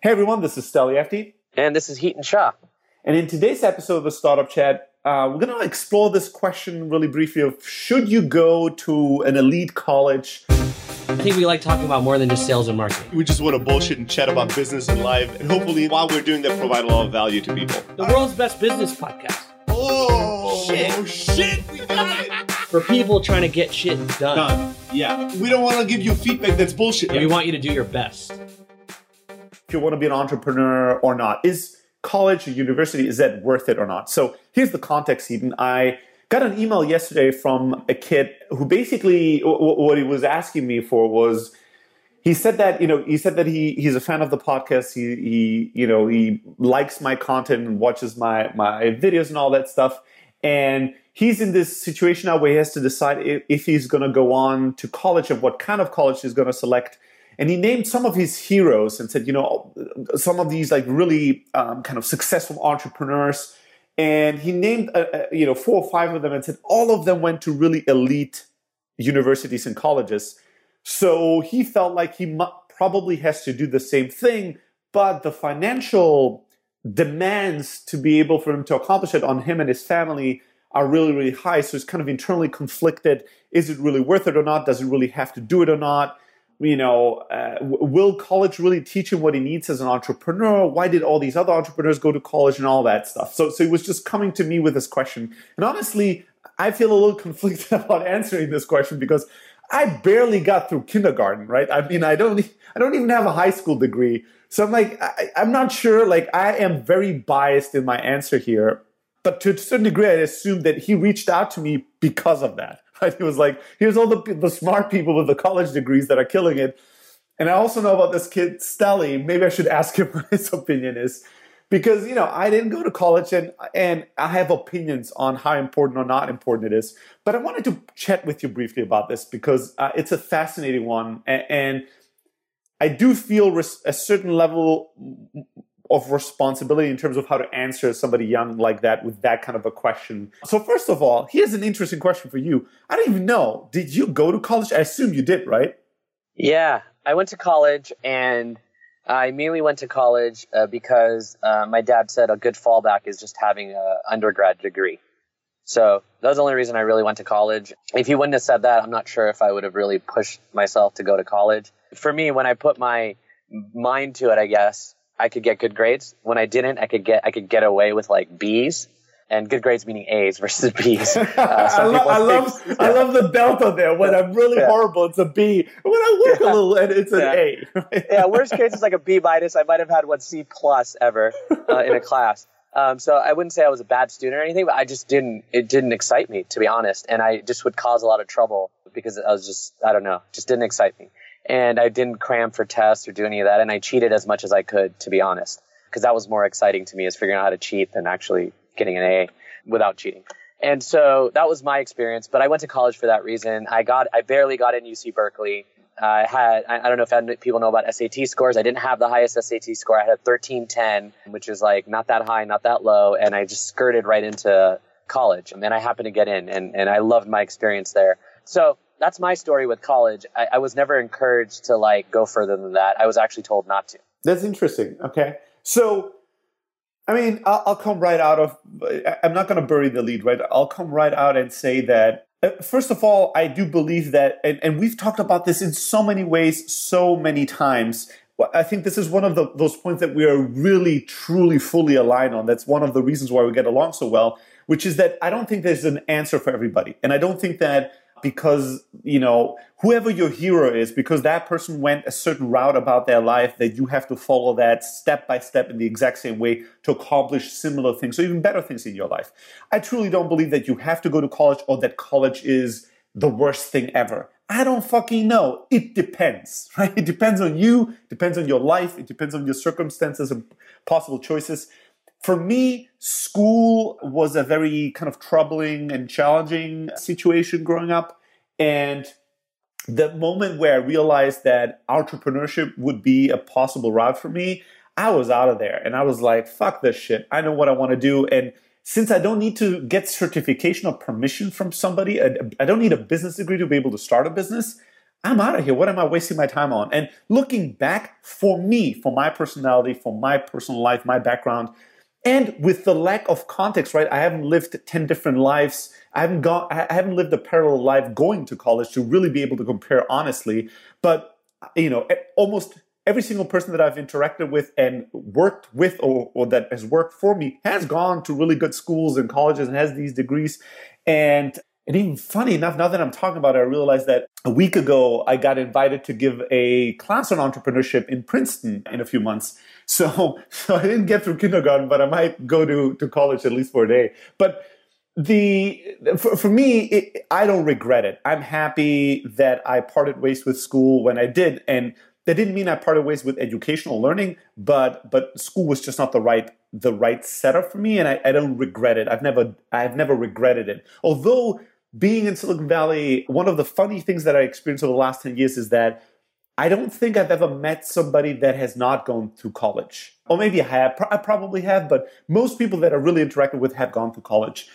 Hey everyone, this is Steli Efti. And this is Heaton Shah. And in today's episode of the Startup Chat, we're going to explore this question really briefly of should you go to an elite college? I think we like talking about more than just sales and marketing. We just want to bullshit and chat about business and life. And hopefully, while we're doing that, provide a lot of value to people. The world's best business podcast. Oh, shit. We got it. For people trying to get shit done. Yeah. We don't want to give you feedback that's bullshit. We want you to do your best. If you want to be an entrepreneur or not, is college or university, is that worth it or not? So here's the context, Heaton. I got an email yesterday from a kid who basically, what he was asking me for was, he said that he's a fan of the podcast. He likes my content and watches my videos and all that stuff. And he's in this situation now where he has to decide if he's going to go on to college and what kind of college he's going to select. And he named some of his heroes and said, some of these like really kind of successful entrepreneurs. And he named, 4 or 5 of them and said all of them went to really elite universities and colleges. So he felt like he probably has to do the same thing, but the financial demands to be able for him to accomplish it on him and his family are really, really high. So it's kind of internally conflicted. Is it really worth it or not? Does he really have to do it or not? Will college really teach him what he needs as an entrepreneur? Why did all these other entrepreneurs go to college and all that stuff? So he was just coming to me with this question. And honestly, I feel a little conflicted about answering this question because I barely got through kindergarten, right? I mean, I don't even have a high school degree. So I'm like, I'm not sure. Like, I am very biased in my answer here. But to a certain degree, I assume that he reached out to me because of that. Right? He was like, here's all the smart people with the college degrees that are killing it. And I also know about this kid, Steli. Maybe I should ask him what his opinion is. Because, I didn't go to college and I have opinions on how important or not important it is. But I wanted to chat with you briefly about this because it's a fascinating one. And I do feel a certain level of responsibility in terms of how to answer somebody young like that with that kind of a question. So first of all, here's an interesting question for you. I don't even know. Did you go to college? I assume you did, right? Yeah, I went to college and I immediately went to college because my dad said a good fallback is just having an undergrad degree. So that was the only reason I really went to college. If he wouldn't have said that, I'm not sure if I would have really pushed myself to go to college. For me, when I put my mind to it, I guess, I could get good grades. When I didn't, I could get away with like B's, and good grades meaning A's versus B's. I love the delta there. When I'm really horrible, it's a B. When I work a little, and it's an A. Yeah, worst case is like a B minus. I might have had one C plus ever in a class. So I wouldn't say I was a bad student or anything, but it didn't excite me, to be honest. And I just would cause a lot of trouble because I was just didn't excite me. And I didn't cram for tests or do any of that. And I cheated as much as I could, to be honest, because that was more exciting to me, is figuring out how to cheat than actually getting an A without cheating. And so that was my experience. But I went to college for that reason. I barely got in UC Berkeley. I don't know if people know about SAT scores. I didn't have the highest SAT score. I had a 1310, which is like not that high, not that low. And I just skirted right into college. And then I happened to get in and I loved my experience there. So that's my story with college. I was never encouraged to like go further than that. I was actually told not to. That's interesting. Okay. So, I mean, I'll come right out of, I'm not going to bury the lead, right? I'll come right out and say that, first of all, I do believe that, and we've talked about this in so many ways, so many times. I think this is one of those points that we are really, truly, fully aligned on. That's one of the reasons why we get along so well, which is that I don't think there's an answer for everybody. And I don't think that because, whoever your hero is, because that person went a certain route about their life, that you have to follow that step by step in the exact same way to accomplish similar things or even better things in your life. I truly don't believe that you have to go to college or that college is the worst thing ever. I don't fucking know. It depends, right? It depends on you, depends on your life, it depends on your circumstances and possible choices. For me, school was a very kind of troubling and challenging situation growing up. And the moment where I realized that entrepreneurship would be a possible route for me, I was out of there. And I was like, fuck this shit. I know what I want to do. And since I don't need to get certification or permission from somebody, I don't need a business degree to be able to start a business, I'm out of here. What am I wasting my time on? And looking back, for me, for my personality, for my personal life, my background, and with the lack of context, right? I haven't lived 10 different lives. I haven't lived a parallel life going to college to really be able to compare honestly. But, almost every single person that I've interacted with and worked with or that has worked for me has gone to really good schools and colleges and has these degrees. And even funny enough, now that I'm talking about it, I realized that a week ago, I got invited to give a class on entrepreneurship in Princeton in a few months. So I didn't get through kindergarten, but I might go to college at least for a day. But for me, I don't regret it. I'm happy that I parted ways with school when I did. And that didn't mean I parted ways with educational learning, but school was just not the right setup for me. And I don't regret it. I've never regretted it. Although being in Silicon Valley, one of the funny things that I experienced over the last 10 years is that I don't think I've ever met somebody that has not gone through college. Or maybe I have. I probably have, but most people that I really interacted with have gone through college.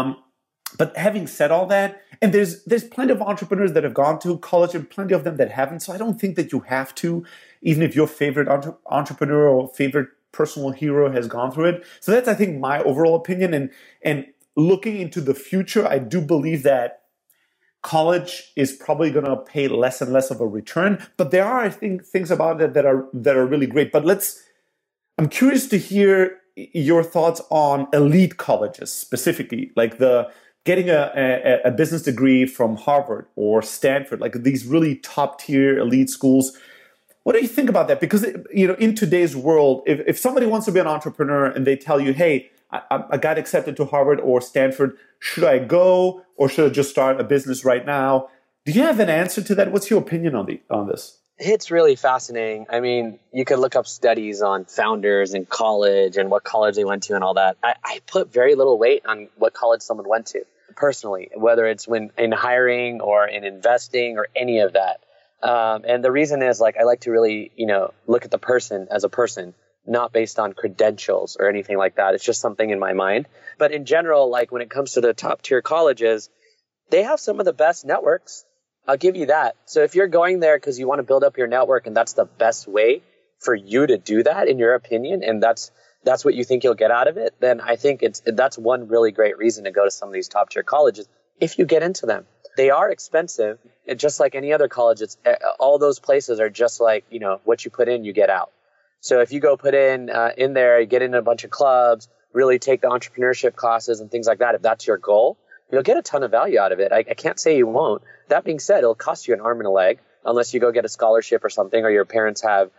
But having said all that, and there's plenty of entrepreneurs that have gone to college and plenty of them that haven't. So I don't think that you have to, even if your favorite entrepreneur or favorite personal hero has gone through it. So that's, I think, my overall opinion. And looking into the future, I do believe that college is probably going to pay less and less of a return. But there are, I think, things about it that are really great. But I'm curious to hear your thoughts on elite colleges specifically, like getting a business degree from Harvard or Stanford, like these really top tier elite schools. What do you think about that? Because, in today's world, if somebody wants to be an entrepreneur and they tell you, hey, I got accepted to Harvard or Stanford, should I go or should I just start a business right now? Do you have an answer to that? What's your opinion on this? It's really fascinating. I mean, you could look up studies on founders in college and what college they went to and all that. I put very little weight on what college someone went to personally, whether it's in hiring or in investing or any of that. And the reason is, I like to really, look at the person as a person, not based on credentials or anything like that. It's just something in my mind. But in general, when it comes to the top tier colleges, they have some of the best networks. I'll give you that. So if you're going there because you want to build up your network and that's the best way for you to do that, in your opinion, and that's what you think you'll get out of it, then I think that's one really great reason to go to some of these top tier colleges if you get into them. They are expensive. And just like any other college, all those places are just like, what you put in, you get out. So if you go put in there, you get in a bunch of clubs, really take the entrepreneurship classes and things like that, if that's your goal, you'll get a ton of value out of it. I can't say you won't. That being said, it'll cost you an arm and a leg unless you go get a scholarship or something, or your parents have,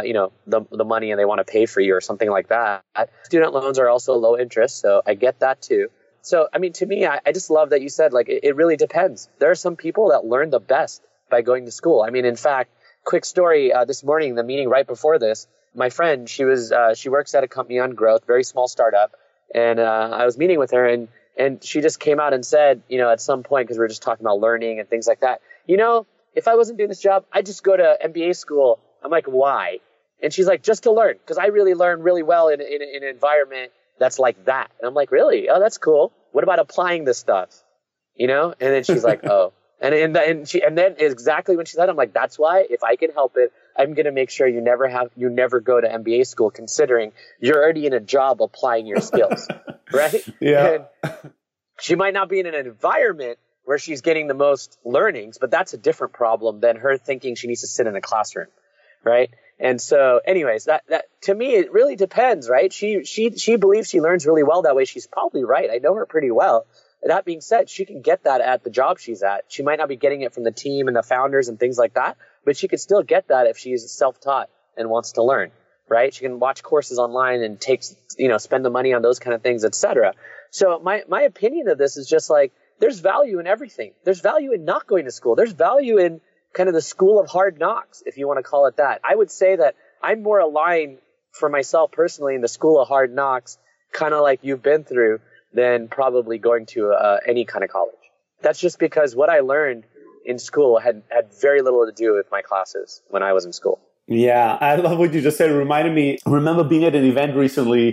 the money and they want to pay for you or something like that. Student loans are also low interest, so I get that too. So, to me, I just love that you said, it really depends. There are some people that learn the best by going to school. In fact, quick story, this morning, the meeting right before this, my friend, she works at a company on growth, very small startup. And I was meeting with her and she just came out and said, at some point, because we were just talking about learning and things like that, if I wasn't doing this job, I'd just go to MBA school. I'm like, why? And she's like, just to learn, because I really learn really well in an environment that's like that. And I'm like, really? Oh, that's cool. What about applying this stuff? And then she's like, oh. And then exactly when she said, I'm like, that's why, if I can help it, I'm going to make sure you never go to MBA school, considering you're already in a job applying your skills, right? Yeah. And she might not be in an environment where she's getting the most learnings, but that's a different problem than her thinking she needs to sit in a classroom, right? And so anyways, that to me, it really depends, right? She believes she learns really well that way. She's probably right. I know her pretty well. That being said, she can get that at the job she's at. She might not be getting it from the team and the founders and things like that, but she could still get that if she's self-taught and wants to learn, right? She can watch courses online and spend the money on those kind of things, etc. So my opinion of this is just there's value in everything. There's value in not going to school. There's value in kind of the school of hard knocks, if you want to call it that. I would say that I'm more aligned for myself personally in the school of hard knocks, kind of like you've been through, than probably going to any kind of college. That's just because what I learned in school had very little to do with my classes when I was in school. Yeah, I love what you just said. It reminded me, I remember being at an event recently,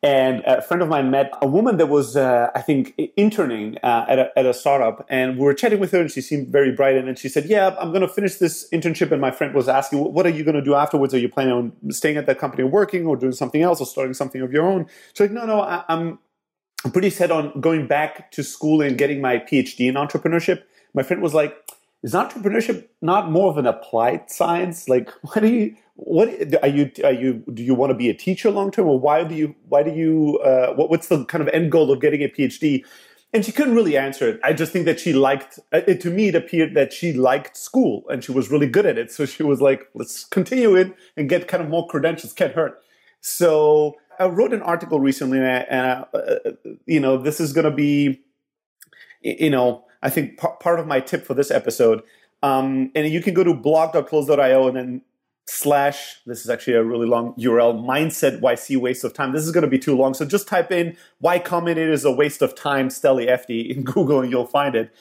And a friend of mine met a woman that was, I think, interning at a startup. And we were chatting with her, and she seemed very bright. And then she said, yeah, I'm going to finish this internship. And my friend was asking, what are you going to do afterwards? Are you planning on staying at that company or working or doing something else or starting something of your own? She's like, no, I'm pretty set on going back to school and getting my PhD in entrepreneurship. My friend was like, is entrepreneurship not more of an applied science? Like, do you want to be a teacher long term, or what's the kind of end goal of getting a PhD? And she couldn't really answer it. I just think that she liked it. To me, it appeared that she liked school and she was really good at it. So she was like, let's continue it and get kind of more credentials. Can't hurt. So I wrote an article recently, and this is going to be, I think part of my tip for this episode. And you can go to blog.close.io and then / this is actually a really long URL, mindset YC waste of time. This is going to be too long. So just type in Y Combinator is a waste of time, Steli FD in Google, and you'll find it.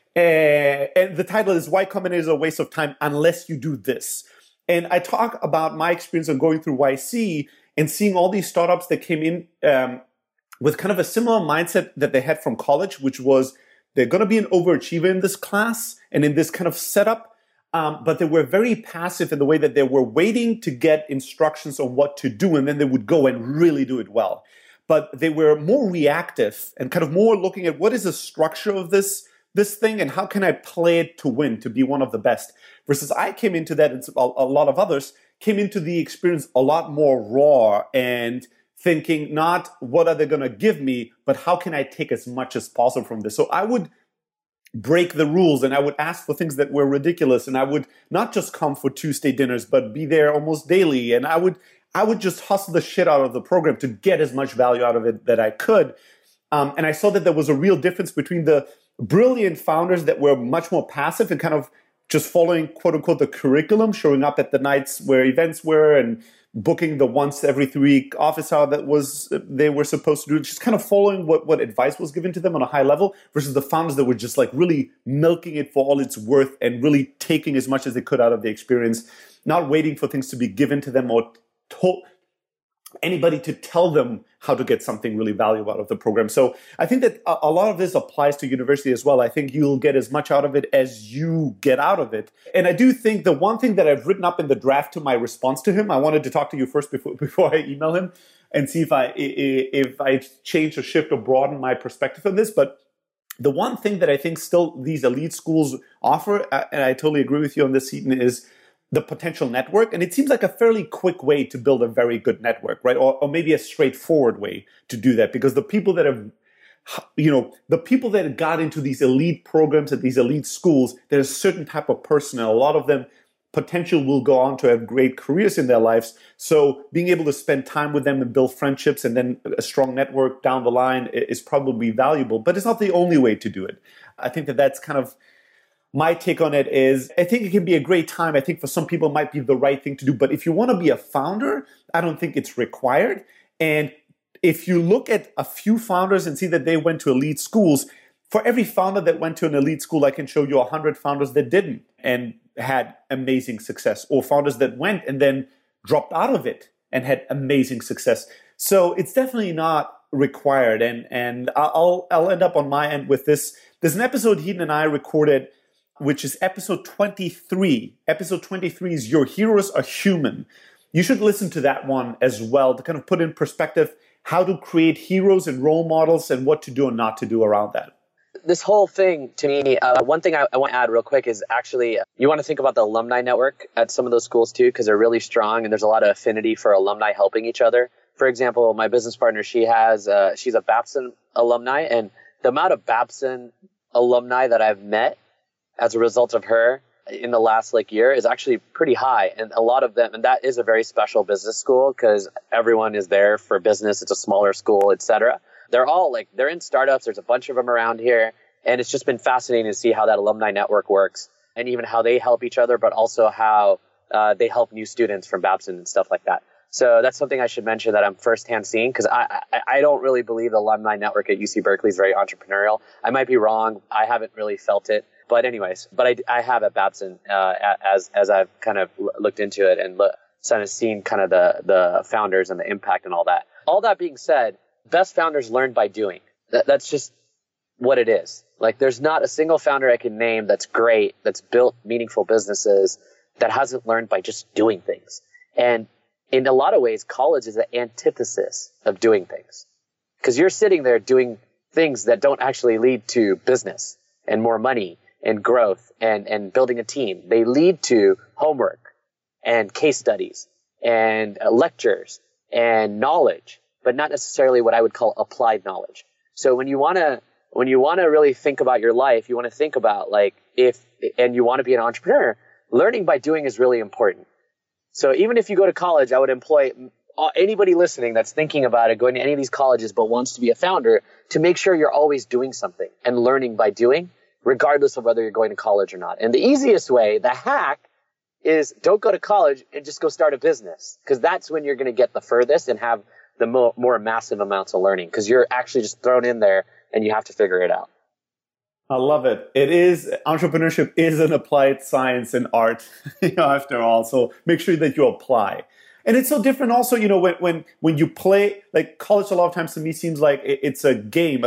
And the title is Y Combinator is a waste of time unless you do this. And I talk about my experience of going through YC and seeing all these startups that came in with kind of a similar mindset that they had from college, which was they're going to be an overachiever in this class and in this kind of setup, but they were very passive in the way that they were waiting to get instructions on what to do, and then they would go and really do it well. But they were more reactive and kind of more looking at what is the structure of this thing and how can I play it to win, to be one of the best. Versus I came into that, and a lot of others came into the experience a lot more raw and thinking not what are they going to give me, but how can I take as much as possible from this? So I would break the rules and I would ask for things that were ridiculous, and I would not just come for Tuesday dinners, but be there almost daily. And I would just hustle the shit out of the program to get as much value out of it that I could. And I saw that there was a real difference between the brilliant founders that were much more passive and kind of just following, quote unquote, the curriculum, showing up at the nights where events were and booking the once every 3 week office hour they were supposed to do, just kind of following what advice was given to them on a high level, versus the founders that were just like really milking it for all it's worth and really taking as much as they could out of the experience, not waiting for things to be given to them or told anybody to tell them how to get something really valuable out of the program. So I think that a lot of this applies to university as well. I think you'll get as much out of it as you get out of it. And I do think the one thing that I've written up in the draft to my response to him, I wanted to talk to you first before I email him and see if I change or shift or broaden my perspective on this. But the one thing that I think still these elite schools offer, and I totally agree with you on this, Seaton, is the potential network. And it seems like a fairly quick way to build a very good network, right? Or maybe a straightforward way to do that, because the people that have, the people that got into these elite programs at these elite schools, there's a certain type of person, and a lot of them potential will go on to have great careers in their lives. So being able to spend time with them and build friendships and then a strong network down the line is probably valuable, but it's not the only way to do it. I think that that's kind of my take on it. Is I think it can be a great time. I think for some people it might be the right thing to do. But if you want to be a founder, I don't think it's required. And if you look at a few founders and see that they went to elite schools, for every founder that went to an elite school, I can show you 100 founders that didn't and had amazing success, or founders that went and then dropped out of it and had amazing success. So it's definitely not required. And I'll end up on my end with this. There's an episode Heaton and I recorded, which is episode 23. Episode 23 is Your Heroes Are Human. You should listen to that one as well to kind of put in perspective how to create heroes and role models and what to do and not to do around that. This whole thing, to me, one thing I want to add real quick is actually you want to think about the alumni network at some of those schools too, because they're really strong and there's a lot of affinity for alumni helping each other. For example, my business partner, she's a Babson alumni, and the amount of Babson alumni that I've met as a result of her in the last year is actually pretty high. And a lot of them, and that is a very special business school because everyone is there for business. It's a smaller school, etc. They're all they're in startups. There's a bunch of them around here. And it's just been fascinating to see how that alumni network works and even how they help each other, but also how they help new students from Babson and stuff like that. So that's something I should mention that I'm firsthand seeing, because I don't really believe the alumni network at UC Berkeley is very entrepreneurial. I might be wrong. I haven't really felt it. But anyways, I have at Babson as I've kind of looked into it and seen kind of the founders and the impact and all that. all that being said, best founders learn by doing. That's just what it is. Like, there's not a single founder I can name that's great, that's built meaningful businesses, that hasn't learned by just doing things. And in a lot of ways, college is the antithesis of doing things, because you're sitting there doing things that don't actually lead to business and more money and growth and building a team. They lead to homework and case studies and lectures and knowledge, but not necessarily what I would call applied knowledge. So when you want to really think about your life, you want to think about and you want to be an entrepreneur, learning by doing is really important. So even if you go to college, I would employ anybody listening that's thinking about it, going to any of these colleges but wants to be a founder, to make sure you're always doing something and learning by doing, regardless of whether you're going to college or not. And the easiest way, the hack, is don't go to college and just go start a business, because that's when you're going to get the furthest and have the more massive amounts of learning, because you're actually just thrown in there and you have to figure it out. I love it. Entrepreneurship is an applied science and art, after all. So make sure that you apply. And it's so different also, when you play, like college a lot of times to me seems like it's a game,